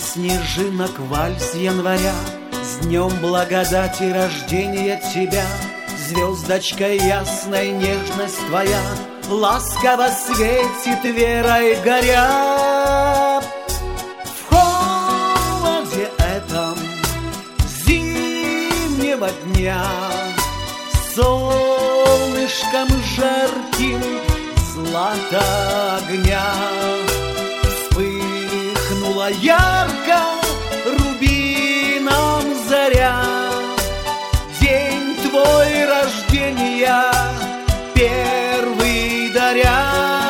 снежинок вальс января, с днем благодати рождения тебя, звездочка ясная, нежность твоя ласково светит, верой горя. В холоде этом зимнего дня солнышком жарким злато огня вспыхнула ярко рубином заря. День твой рождения первый даря.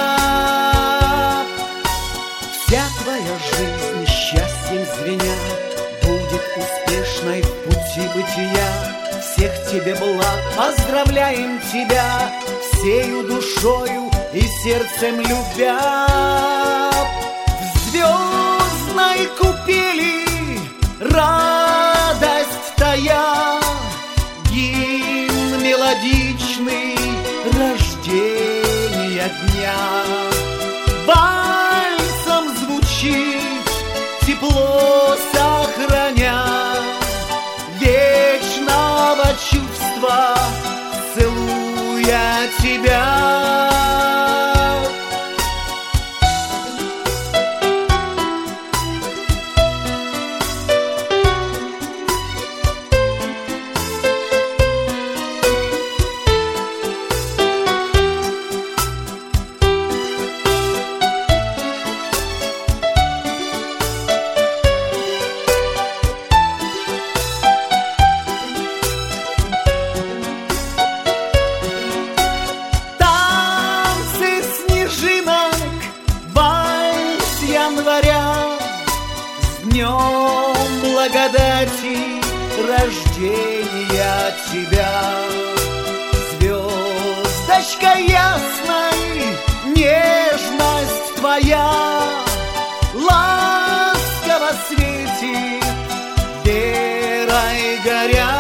Вся твоя жизнь счастьем звеня будет успешной в пути бытия. Всех тебе благ, поздравляем тебя, всею душою и сердцем любя. В звездной купели радость тая, гимн мелодичный рождения дня. Вальсом звучит, тепло сохраня, вечного чувства целуя тебя. С днем благодати рождения тебя, звездочка ясной, нежность твоя ласково светит, верой горя.